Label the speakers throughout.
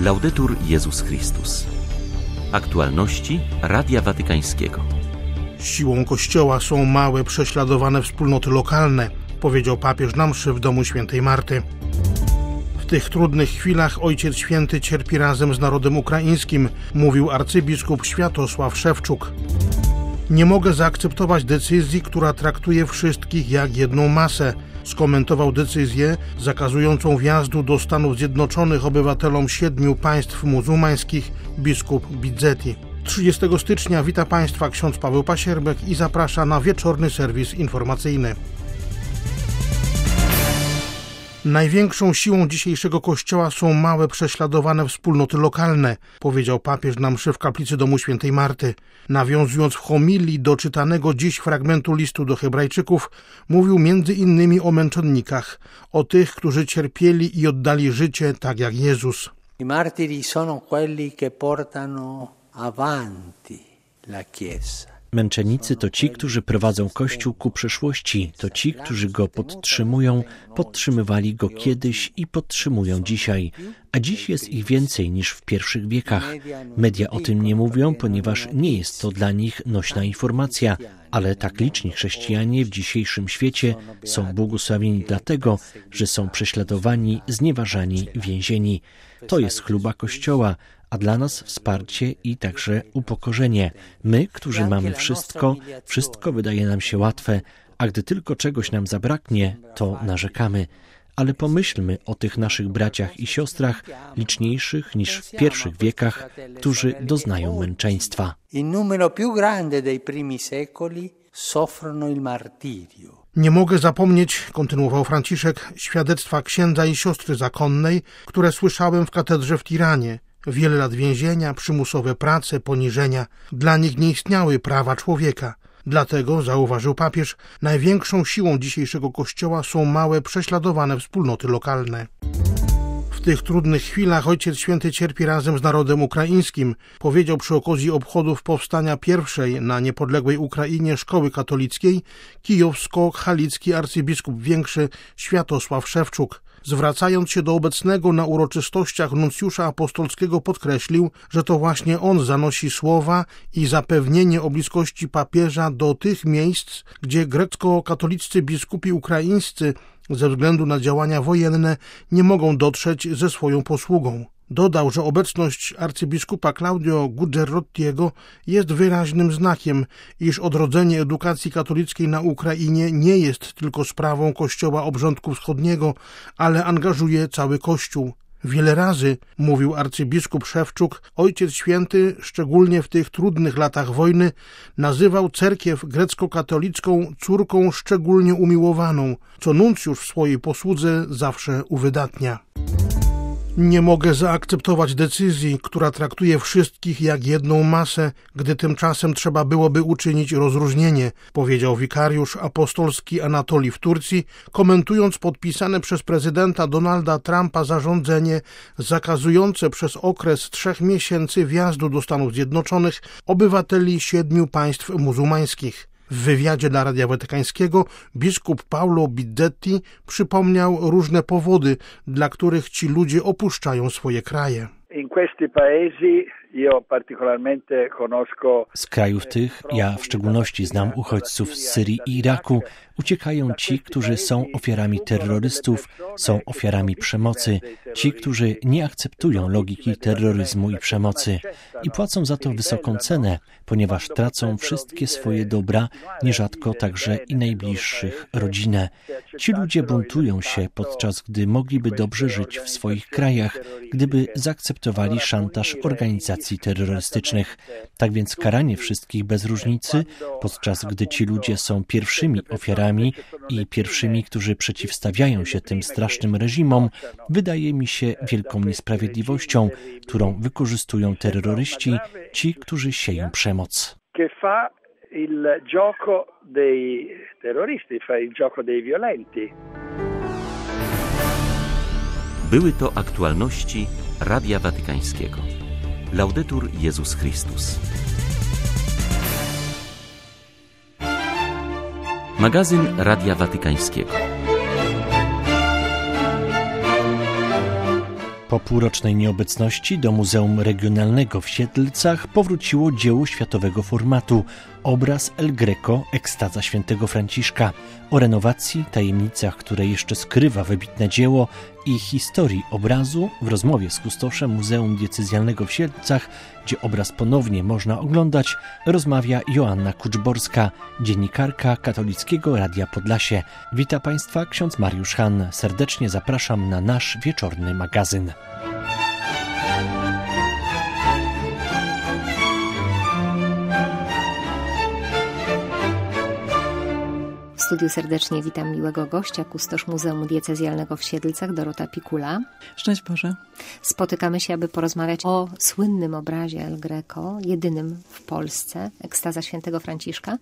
Speaker 1: Laudetur Jezus Chrystus. Aktualności Radia Watykańskiego.
Speaker 2: Siłą Kościoła są małe, prześladowane wspólnoty lokalne, powiedział papież na mszy w domu świętej Marty. W tych trudnych chwilach Ojciec Święty cierpi razem z narodem ukraińskim, mówił arcybiskup Światosław Szewczuk. Nie mogę zaakceptować decyzji, która traktuje wszystkich jak jedną masę, skomentował decyzję zakazującą wjazdu do Stanów Zjednoczonych obywatelom 7 państw muzułmańskich biskup Bizzetti. 30 stycznia wita Państwa ksiądz Paweł Pasierbek i zaprasza na wieczorny serwis informacyjny. Największą siłą dzisiejszego Kościoła są małe, prześladowane wspólnoty lokalne, powiedział papież na mszy w kaplicy domu świętej Marty. Nawiązując w homilii do czytanego dziś fragmentu listu do Hebrajczyków, mówił między innymi o męczennikach, o tych, którzy cierpieli i oddali życie tak jak Jezus.
Speaker 3: I martiri sono quelli che portano avanti la Chiesa.
Speaker 4: Męczennicy to ci, którzy prowadzą Kościół ku przyszłości, to ci, którzy go podtrzymują, podtrzymywali go kiedyś i podtrzymują dzisiaj. A dziś jest ich więcej niż w pierwszych wiekach. Media o tym nie mówią, ponieważ nie jest to dla nich nośna informacja, ale tak liczni chrześcijanie w dzisiejszym świecie są błogosławieni dlatego, że są prześladowani, znieważani, więzieni. To jest chluba Kościoła, a dla nas wsparcie i także upokorzenie. My, którzy mamy wszystko wydaje nam się łatwe, a gdy tylko czegoś nam zabraknie, to narzekamy. Ale pomyślmy o tych naszych braciach i siostrach, liczniejszych niż w pierwszych wiekach, którzy doznają męczeństwa.
Speaker 3: In numero più grande dei primi secoli soffrono il martirio.
Speaker 2: Nie mogę zapomnieć, kontynuował Franciszek, świadectwa księdza i siostry zakonnej, które słyszałem w katedrze w Tiranie. Wiele lat więzienia, przymusowe prace, poniżenia. Dla nich nie istniały prawa człowieka. Dlatego, zauważył papież, największą siłą dzisiejszego Kościoła są małe, prześladowane wspólnoty lokalne. W tych trudnych chwilach Ojciec Święty cierpi razem z narodem ukraińskim, powiedział przy okazji obchodów powstania pierwszej na niepodległej Ukrainie szkoły katolickiej kijowsko-halicki arcybiskup większy Światosław Szewczuk. Zwracając się do obecnego na uroczystościach nuncjusza apostolskiego, podkreślił, że to właśnie on zanosi słowa i zapewnienie o bliskości papieża do tych miejsc, gdzie grecko-katoliccy biskupi ukraińscy ze względu na działania wojenne nie mogą dotrzeć ze swoją posługą. Dodał, że obecność arcybiskupa Claudio Gugerottiego jest wyraźnym znakiem, iż odrodzenie edukacji katolickiej na Ukrainie nie jest tylko sprawą Kościoła Obrządku Wschodniego, ale angażuje cały Kościół. Wiele razy, mówił arcybiskup Szewczuk, Ojciec Święty, szczególnie w tych trudnych latach wojny, nazywał cerkiew grecko-katolicką córką szczególnie umiłowaną, co nuncjusz w swojej posłudze zawsze uwydatnia. Nie mogę zaakceptować decyzji, która traktuje wszystkich jak jedną masę, gdy tymczasem trzeba byłoby uczynić rozróżnienie, powiedział wikariusz apostolski Anatolii w Turcji, komentując podpisane przez prezydenta Donalda Trumpa zarządzenie zakazujące przez okres 3 miesięcy wjazdu do Stanów Zjednoczonych obywateli 7 państw muzułmańskich. W wywiadzie dla Radia Watykańskiego biskup Paolo Bizzetti przypomniał różne powody, dla których ci ludzie opuszczają swoje kraje.
Speaker 4: Z krajów tych ja w szczególności znam uchodźców z Syrii i Iraku. Uciekają ci, którzy są ofiarami terrorystów, są ofiarami przemocy, ci, którzy nie akceptują logiki terroryzmu i przemocy i płacą za to wysoką cenę, ponieważ tracą wszystkie swoje dobra, nierzadko także i najbliższych, rodzinę. Ci ludzie buntują się, podczas gdy mogliby dobrze żyć w swoich krajach, gdyby zaakceptowali szantaż organizacji terrorystycznych. Tak więc karanie wszystkich bez różnicy, podczas gdy ci ludzie są pierwszymi ofiarami i pierwszymi, którzy przeciwstawiają się tym strasznym reżimom, wydaje mi się wielką niesprawiedliwością, którą wykorzystują terroryści, ci, którzy sieją przemoc.
Speaker 1: Były to aktualności Radia Watykańskiego. Laudetur Jezus Chrystus. Magazyn Radia Watykańskiego.
Speaker 4: Po półrocznej nieobecności do Muzeum Regionalnego w Siedlcach powróciło dzieło światowego formatu, obraz El Greco Ekstaza świętego Franciszka. O renowacji, tajemnicach, które jeszcze skrywa wybitne dzieło i historii obrazu w rozmowie z kustoszem Muzeum Diecezjalnego w Siedlcach, gdzie obraz ponownie można oglądać, rozmawia Joanna Kuczborska, dziennikarka Katolickiego Radia Podlasie. Wita Państwa ksiądz Mariusz Hahn. Serdecznie zapraszam na nasz wieczorny magazyn.
Speaker 5: W studiu serdecznie witam miłego gościa, kustosz Muzeum Diecezjalnego w Siedlcach, Dorota Pikula.
Speaker 6: Szczęść Boże.
Speaker 5: Spotykamy się, aby porozmawiać o słynnym obrazie El Greco, jedynym w Polsce, Ekstaza świętego Franciszka.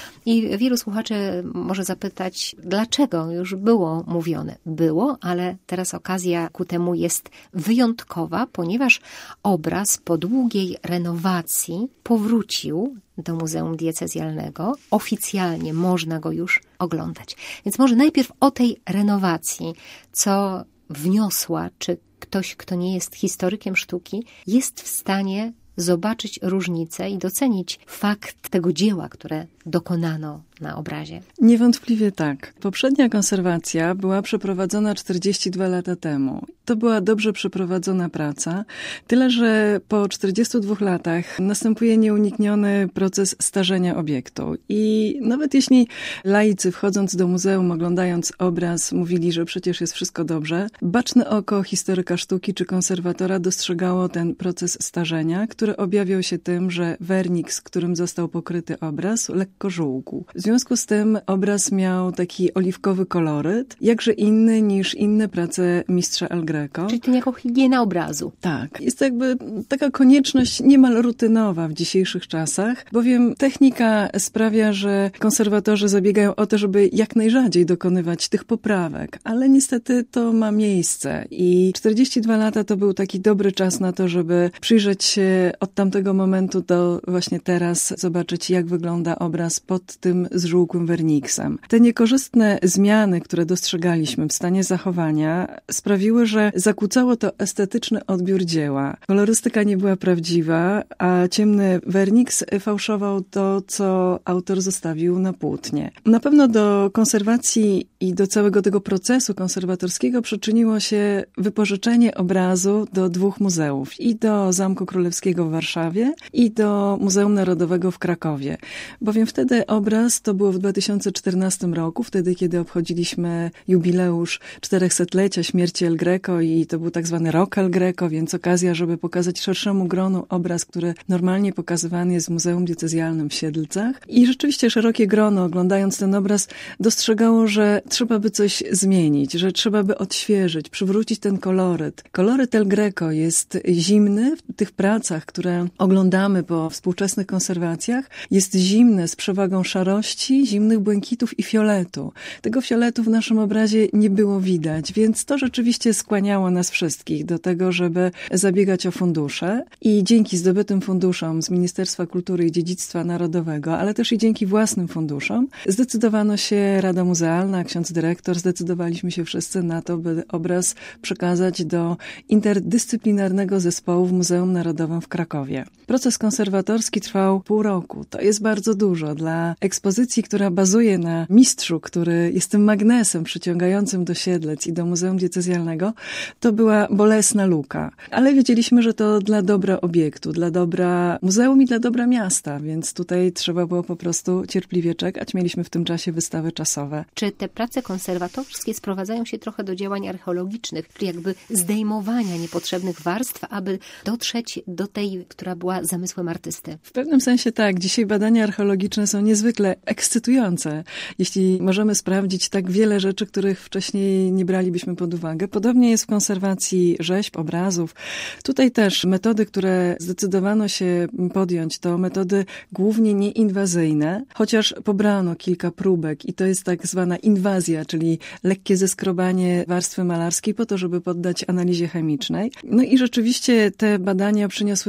Speaker 5: I wielu słuchaczy może zapytać, dlaczego już było mówione. Było, ale teraz okazja ku temu jest wyjątkowa, ponieważ obraz po długiej renowacji powrócił do Muzeum Diecezjalnego. Oficjalnie można go już oglądać. Więc może najpierw o tej renowacji, co wniosła, czy ktoś, kto nie jest historykiem sztuki, jest w stanie zobaczyć różnicę i docenić fakt tego dzieła, które dokonano na obrazie.
Speaker 6: Niewątpliwie tak. Poprzednia konserwacja była przeprowadzona 42 lata temu. To była dobrze przeprowadzona praca, tyle że po 42 latach następuje nieunikniony proces starzenia obiektu. I nawet jeśli laicy wchodząc do muzeum, oglądając obraz, mówili, że przecież jest wszystko dobrze, baczne oko historyka sztuki czy konserwatora dostrzegało ten proces starzenia, który objawiał się tym, że wernik, z którym został pokryty obraz, lekko żółkł. W związku z tym obraz miał taki oliwkowy koloryt, jakże inny niż inne prace mistrza El Greco.
Speaker 5: Czyli to jako higiena obrazu.
Speaker 6: Tak. Jest to jakby taka konieczność niemal rutynowa w dzisiejszych czasach, bowiem technika sprawia, że konserwatorzy zabiegają o to, żeby jak najrzadziej dokonywać tych poprawek, ale niestety to ma miejsce i 42 lata to był taki dobry czas na to, żeby przyjrzeć się od tamtego momentu do właśnie teraz, zobaczyć jak wygląda obraz pod tym zżółkłym werniksem. Te niekorzystne zmiany, które dostrzegaliśmy w stanie zachowania, sprawiły, że zakłócało to estetyczny odbiór dzieła. Kolorystyka nie była prawdziwa, a ciemny werniks fałszował to, co autor zostawił na płótnie. Na pewno do konserwacji i do całego tego procesu konserwatorskiego przyczyniło się wypożyczenie obrazu do 2 muzeów. I do Zamku Królewskiego w Warszawie i do Muzeum Narodowego w Krakowie. Bowiem wtedy obraz, to było w 2014 roku, wtedy kiedy obchodziliśmy jubileusz 400-lecia śmierci El Greco i to był tak zwany rok El Greco, więc okazja, żeby pokazać szerszemu gronu obraz, który normalnie pokazywany jest w Muzeum Diecezjalnym w Siedlcach. I rzeczywiście szerokie grono, oglądając ten obraz, dostrzegało, że trzeba by coś zmienić, że trzeba by odświeżyć, przywrócić ten koloryt. Koloryt El Greco jest zimny w tych pracach, które oglądamy po współczesnych konserwacjach, jest zimny z przewagą szarości, zimnych błękitów i fioletu. Tego fioletu w naszym obrazie nie było widać, więc to rzeczywiście skłaniało nas wszystkich do tego, żeby zabiegać o fundusze i dzięki zdobytym funduszom z Ministerstwa Kultury i Dziedzictwa Narodowego, ale też i dzięki własnym funduszom, zdecydowano się, Rada Muzealna, ksiądz dyrektor, zdecydowaliśmy się wszyscy na to, by obraz przekazać do interdyscyplinarnego zespołu w Muzeum Narodowym w Krakowie. Proces konserwatorski trwał pół roku. To jest bardzo dużo dla ekspozycji, która bazuje na mistrzu, który jest tym magnesem przyciągającym do Siedlec i do Muzeum Diecezjalnego. To była bolesna luka. Ale wiedzieliśmy, że to dla dobra obiektu, dla dobra muzeum i dla dobra miasta, więc tutaj trzeba było po prostu cierpliwie czekać. Mieliśmy w tym czasie wystawy czasowe.
Speaker 5: Czy te prace konserwatorskie sprowadzają się trochę do działań archeologicznych, czyli jakby zdejmowania niepotrzebnych warstw, aby dotrzeć do tej, która była zamysłem artysty?
Speaker 6: W pewnym sensie tak. Dzisiaj badania archeologiczne są niezwykle ekscytujące, jeśli możemy sprawdzić tak wiele rzeczy, których wcześniej nie bralibyśmy pod uwagę. Podobnie jest w konserwacji rzeźb, obrazów. Tutaj też metody, które zdecydowano się podjąć, to metody głównie nieinwazyjne, chociaż pobrano kilka próbek i to jest tak zwana inwazja, czyli lekkie zeskrobanie warstwy malarskiej po to, żeby poddać analizie chemicznej. No i rzeczywiście te badania przyniosły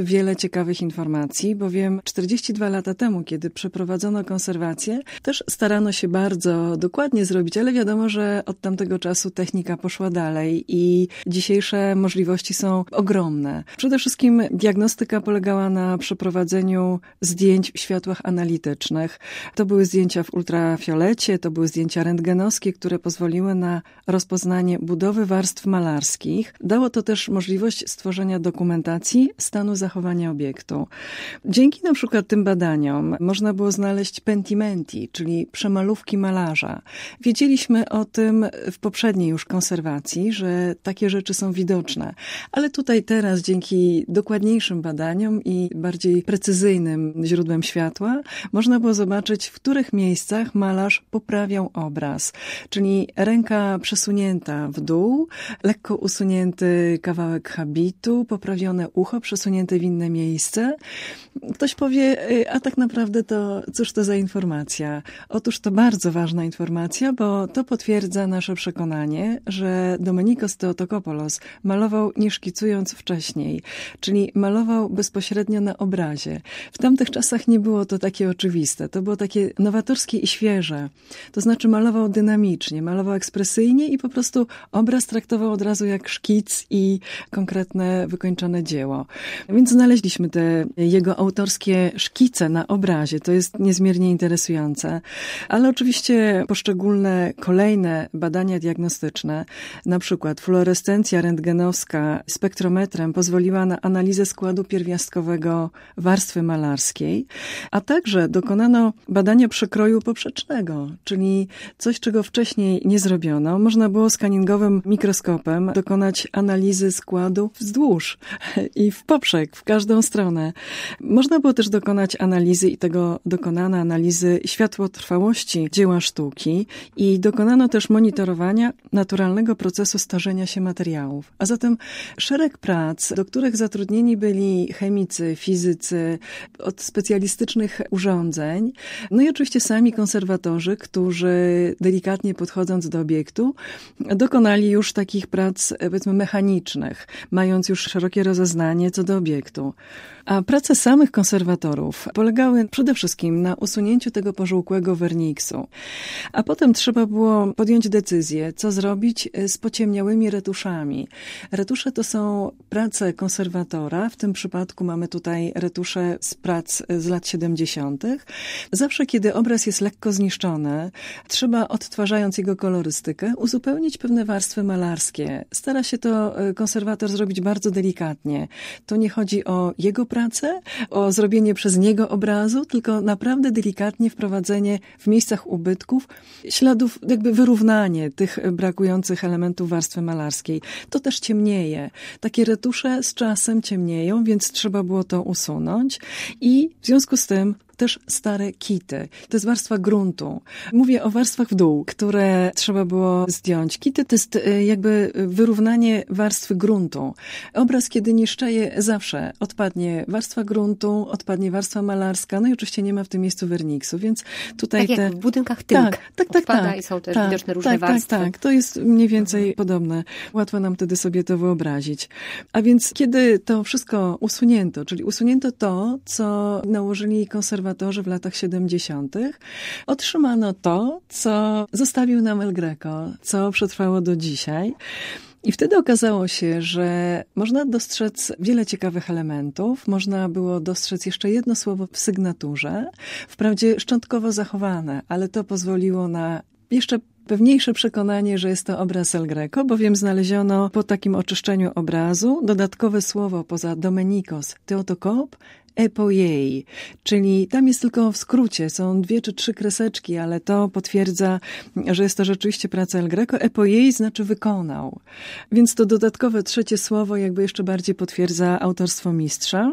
Speaker 6: wiele ciekawych informacji, bowiem 42 lata temu, kiedy przeprowadzono konserwację, też starano się bardzo dokładnie zrobić, ale wiadomo, że od tamtego czasu technika poszła dalej i dzisiejsze możliwości są ogromne. Przede wszystkim diagnostyka polegała na przeprowadzeniu zdjęć w światłach analitycznych. To były zdjęcia w ultrafiolecie, to były zdjęcia rentgenowskie, które pozwoliły na rozpoznanie budowy warstw malarskich. Dało to też możliwość stworzenia dokumentacji stanu zachowania obiektu. Dzięki na przykład tym badaniom można było znaleźć pentimenti, czyli przemalówki malarza. Wiedzieliśmy o tym w poprzedniej już konserwacji, że takie rzeczy są widoczne. Ale tutaj teraz dzięki dokładniejszym badaniom i bardziej precyzyjnym źródłem światła można było zobaczyć, w których miejscach malarz poprawiał obraz. Czyli ręka przesunięta w dół, lekko usunięty kawałek habitu, poprawione ucho przesunięte w inne miejsce. Ktoś powie, a tak naprawdę to cóż to za informacja? Otóż to bardzo ważna informacja, bo to potwierdza nasze przekonanie, że Domenikos Theotokopoulos malował nie szkicując wcześniej, czyli malował bezpośrednio na obrazie. W tamtych czasach nie było to takie oczywiste, to było takie nowatorskie i świeże. To znaczy malował dynamicznie, malował ekspresyjnie i po prostu obraz traktował od razu jak szkic i konkretne, wykończone dzieło. Więc znaleźliśmy te jego autorskie szkice na obrazie. To jest niezmiernie interesujące. Ale oczywiście poszczególne kolejne badania diagnostyczne, na przykład fluorescencja rentgenowska spektrometrem pozwoliła na analizę składu pierwiastkowego warstwy malarskiej, a także dokonano badania przekroju poprzecznego, czyli coś, czego wcześniej nie zrobiono. Można było skaningowym mikroskopem dokonać analizy składu wzdłuż i w poprzek, w każdą stronę. Można było też dokonać analizy i tego dokonano analizy światłotrwałości dzieła sztuki i dokonano też monitorowania naturalnego procesu starzenia się materiałów. A zatem szereg prac, do których zatrudnieni byli chemicy, fizycy, od specjalistycznych urządzeń, no i oczywiście sami konserwatorzy, którzy delikatnie podchodząc do obiektu, dokonali już takich prac, powiedzmy, mechanicznych, mając już szerokie rozeznanie co do obiektu. A prace samych konserwatorów polegały przede wszystkim na usunięciu tego pożółkłego werniksu. A potem trzeba było podjąć decyzję, co zrobić z pociemniałymi retuszami. Retusze to są prace konserwatora, w tym przypadku mamy tutaj retusze z prac z lat 70. Zawsze, kiedy obraz jest lekko zniszczony, trzeba, odtwarzając jego kolorystykę, uzupełnić pewne warstwy malarskie. Stara się to konserwator zrobić bardzo delikatnie. To nie chodzi o jego pracę, o zrobienie przez niego obrazu, tylko naprawdę delikatnie wprowadzenie w miejscach ubytków śladów, jakby wyrównanie tych brakujących elementów warstwy malarskiej. To też ciemnieje. Takie retusze z czasem ciemnieją, więc trzeba było to usunąć i w związku z tym też stare kity. To jest warstwa gruntu. Mówię o warstwach w dół, które trzeba było zdjąć. Kity to jest jakby wyrównanie warstwy gruntu. Obraz, kiedy niszczeje, zawsze odpadnie warstwa gruntu, odpadnie warstwa malarska, no i oczywiście nie ma w tym miejscu werniksu, więc tutaj
Speaker 5: tak jak w budynkach tynk odpada i są też widoczne różne warstwy.
Speaker 6: Tak, to jest mniej więcej podobne. Łatwo nam wtedy sobie to wyobrazić. A więc kiedy to wszystko usunięto, czyli usunięto to, co nałożyli konserwatorzy w latach 70., otrzymano to, co zostawił nam El Greco, co przetrwało do dzisiaj. I wtedy okazało się, że można dostrzec wiele ciekawych elementów. Można było dostrzec jeszcze jedno słowo w sygnaturze, wprawdzie szczątkowo zachowane, ale to pozwoliło na jeszcze pewniejsze przekonanie, że jest to obraz El Greco, bowiem znaleziono po takim oczyszczeniu obrazu dodatkowe słowo poza Domenikos Theotokop, epojei, czyli tam jest tylko w skrócie, są 2 czy 3 kreseczki, ale to potwierdza, że jest to rzeczywiście praca El Greco. Epojei znaczy wykonał. Więc to dodatkowe trzecie słowo jakby jeszcze bardziej potwierdza autorstwo mistrza.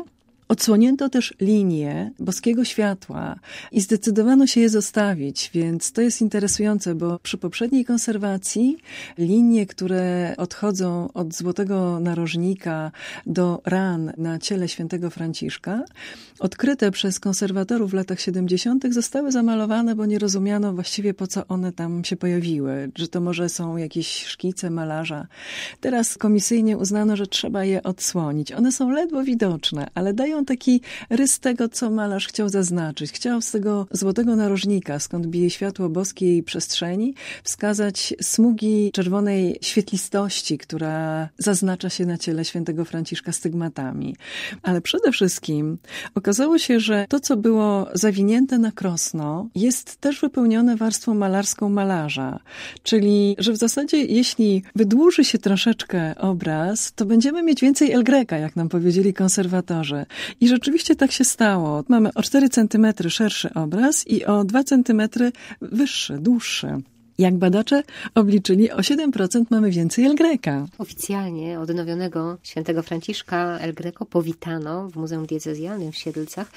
Speaker 6: Odsłonięto też linię boskiego światła i zdecydowano się je zostawić, więc to jest interesujące, bo przy poprzedniej konserwacji linie, które odchodzą od złotego narożnika do ran na ciele świętego Franciszka, odkryte przez konserwatorów w latach 70. zostały zamalowane, bo nie rozumiano właściwie, po co one tam się pojawiły, że to może są jakieś szkice malarza. Teraz komisyjnie uznano, że trzeba je odsłonić. One są ledwo widoczne, ale dają taki rys tego, co malarz chciał zaznaczyć. Chciał z tego złotego narożnika, skąd bije światło boskiej przestrzeni, wskazać smugi czerwonej świetlistości, która zaznacza się na ciele świętego Franciszka stygmatami. Ale przede wszystkim okazało się, że to, co było zawinięte na krosno, jest też wypełnione warstwą malarską malarza. Czyli, że w zasadzie jeśli wydłuży się troszeczkę obraz, to będziemy mieć więcej El Greca, jak nam powiedzieli konserwatorzy. I rzeczywiście tak się stało. Mamy o 4 cm szerszy obraz i o 2 cm wyższy, dłuższy. Jak badacze obliczyli, o 7% mamy więcej El Greca.
Speaker 5: Oficjalnie odnowionego świętego Franciszka El Greco powitano w Muzeum Diecezjalnym w Siedlcach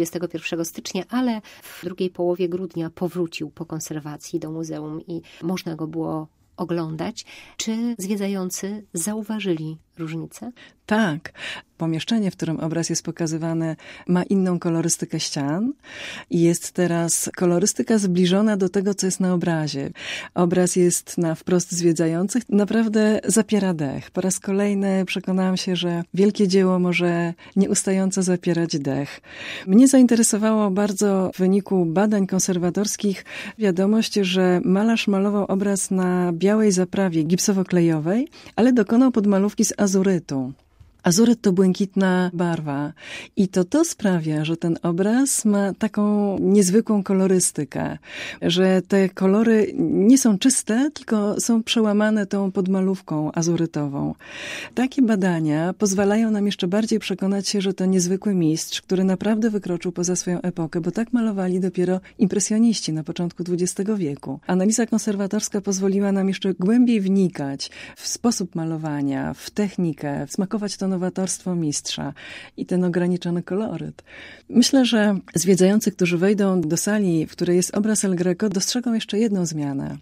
Speaker 5: 21 stycznia, ale w drugiej połowie grudnia powrócił po konserwacji do muzeum i można go było oglądać. Czy zwiedzający zauważyli różnicę?
Speaker 6: Tak. Pomieszczenie, w którym obraz jest pokazywany, ma inną kolorystykę ścian i jest teraz kolorystyka zbliżona do tego, co jest na obrazie. Obraz jest na wprost zwiedzających. Naprawdę zapiera dech. Po raz kolejny przekonałam się, że wielkie dzieło może nieustająco zapierać dech. Mnie zainteresowało bardzo w wyniku badań konserwatorskich wiadomość, że malarz malował obraz na białej zaprawie gipsowo-klejowej, ale dokonał podmalówki z azurytu. Azuryt to błękitna barwa i to sprawia, że ten obraz ma taką niezwykłą kolorystykę, że te kolory nie są czyste, tylko są przełamane tą podmalówką azurytową. Takie badania pozwalają nam jeszcze bardziej przekonać się, że to niezwykły mistrz, który naprawdę wykroczył poza swoją epokę, bo tak malowali dopiero impresjoniści na początku XX wieku. Analiza konserwatorska pozwoliła nam jeszcze głębiej wnikać w sposób malowania, w technikę, smakować to nowatorstwo mistrza i ten ograniczony koloryt. Myślę, że zwiedzający, którzy wejdą do sali, w której jest obraz El Greco, dostrzegą jeszcze jedną zmianę,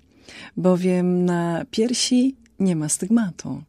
Speaker 6: bowiem na piersi nie ma stygmatu.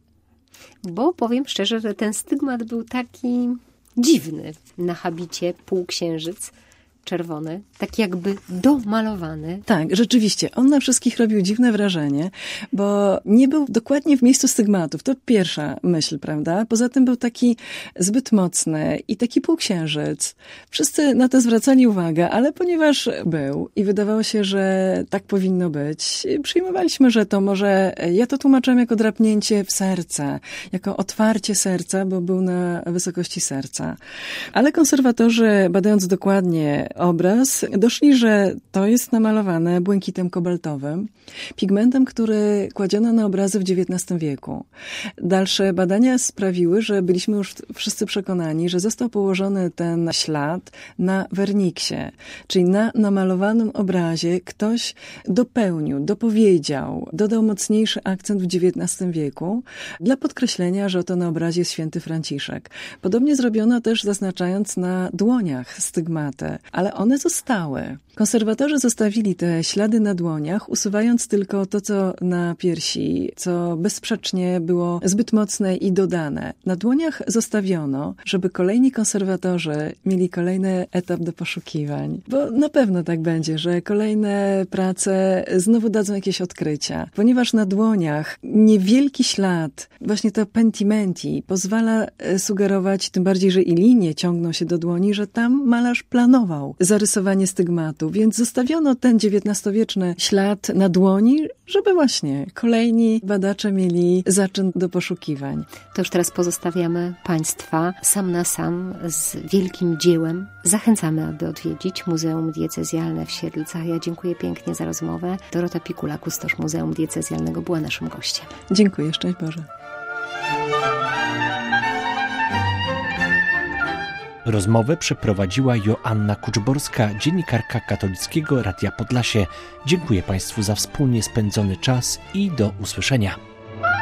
Speaker 5: Bo powiem szczerze, że ten stygmat był taki dziwny na habicie półksiężyc. Czerwony, tak jakby domalowany.
Speaker 6: Tak, rzeczywiście. On na wszystkich robił dziwne wrażenie, bo nie był dokładnie w miejscu stygmatów. To pierwsza myśl, prawda? Poza tym był taki zbyt mocny i taki półksiężyc. Wszyscy na to zwracali uwagę, ale ponieważ był i wydawało się, że tak powinno być, przyjmowaliśmy, że to może, ja to tłumaczyłam jako drapnięcie w serce, jako otwarcie serca, bo był na wysokości serca. Ale konserwatorzy, badając dokładnie obraz, doszli, że to jest namalowane błękitem kobaltowym, pigmentem, który kładziono na obrazy w XIX wieku. Dalsze badania sprawiły, że byliśmy już wszyscy przekonani, że został położony ten ślad na werniksie, czyli na namalowanym obrazie ktoś dopełnił, dopowiedział, dodał mocniejszy akcent w XIX wieku dla podkreślenia, że oto na obrazie jest święty Franciszek. Podobnie zrobiono też zaznaczając na dłoniach stygmaty, ale one zostały. Konserwatorzy zostawili te ślady na dłoniach, usuwając tylko to, co na piersi, co bezsprzecznie było zbyt mocne i dodane. Na dłoniach zostawiono, żeby kolejni konserwatorzy mieli kolejny etap do poszukiwań. Bo na pewno tak będzie, że kolejne prace znowu dadzą jakieś odkrycia. Ponieważ na dłoniach niewielki ślad, właśnie to pentimenti, pozwala sugerować, tym bardziej, że i linie ciągną się do dłoni, że tam malarz planował zarysowanie stygmatu. Więc zostawiono ten XIX-wieczny ślad na dłoni, żeby właśnie kolejni badacze mieli zaczyn do poszukiwań.
Speaker 5: To już teraz pozostawiamy Państwa sam na sam z wielkim dziełem. Zachęcamy, aby odwiedzić Muzeum Diecezjalne w Siedlcach. Ja dziękuję pięknie za rozmowę. Dorota Pikula, kustosz Muzeum Diecezjalnego, była naszym gościem.
Speaker 6: Dziękuję, szczęść Boże.
Speaker 4: Rozmowę przeprowadziła Joanna Kuczborska, dziennikarka Katolickiego Radia Podlasie. Dziękuję Państwu za wspólnie spędzony czas i do usłyszenia.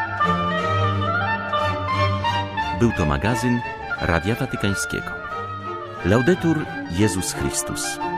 Speaker 1: Był to magazyn Radia Watykańskiego. Laudetur Jezus Chrystus.